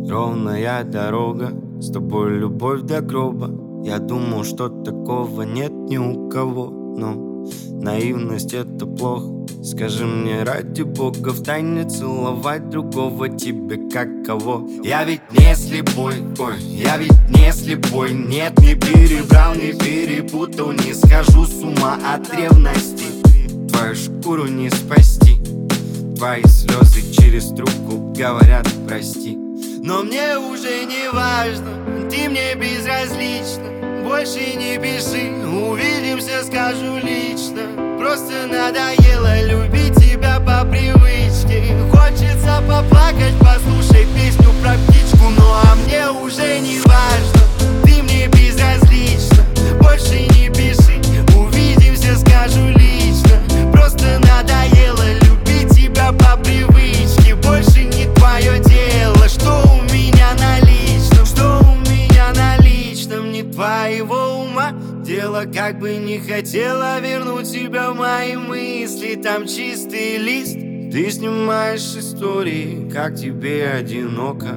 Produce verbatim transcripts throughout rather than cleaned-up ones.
Ровная дорога, с тобой любовь до гроба. Я думал, что такого нет ни у кого, но наивность — это плохо. Скажи мне, ради бога, втайне целовать другого тебе как кого? Я ведь не слепой, ой, я ведь не слепой. Нет, не перебрал, не перепутал, не схожу с ума от ревности. Твою шкуру не спасти, твои слезы через трубку говорят прости. Но мне уже не важно, ты мне безразлична. Больше не пиши, увидимся, скажу лично. Просто надоело любить тебя по привычке. Хочется поплакать, послушай песню про птичку. Ну а мне уже не важно, ты мне безразлична. Больше не пиши, увидимся, скажу лично. Просто надоело любить тебя по привычке. Больше не твое дело, что у меня наличном. Что у меня наличном, не твоего ума дело. Как бы не хотела вернуть тебя в мои мысли. Там чистый лист, ты снимаешь истории, как тебе одиноко.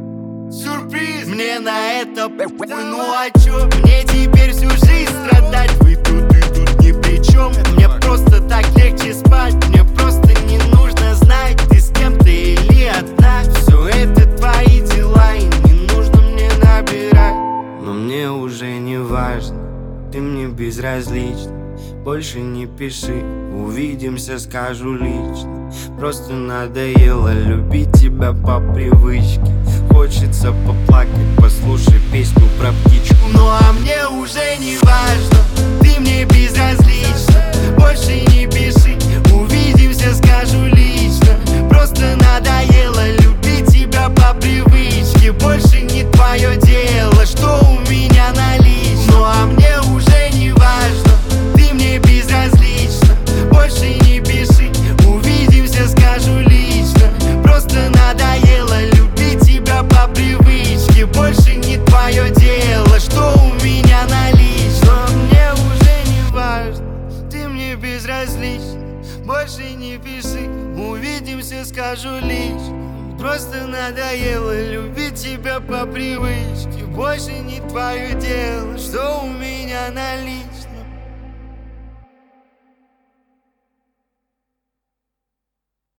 Сюрприз, мне на это похуй, ну а чё? Мне теперь всю жизнь страдать. Вы тут и тут ни при чем. Мне просто так легче спать. Мне просто не нужно знать, ты с кем-то или одна. Все это твои дела, и не нужно мне набирать. Но мне уже не важно, ты мне безразлична. Больше не пиши, увидимся, скажу лично. Просто надоело любить тебя по привычке. Хочется поплакать, послушай песню про птичку. Ну а мне уже не важно, ты мне безразлична. Больше не пиши, увидимся, скажу лично. Просто надоело любить тебя по привычке. Больше не твое дело, что у меня наличном. Ну а мне уже не важно, ты мне безразлична. Больше не пиши, увидимся, скажу лично. Просто надоело любить тебя по привычке. Больше не твое дело, что у меня наличном. Но мне уже не важно, ты мне безразлична. Больше не пиши, увидимся, скажу лично. Просто надоело любить тебя по привычке. Больше не твое дело, что у меня наличном.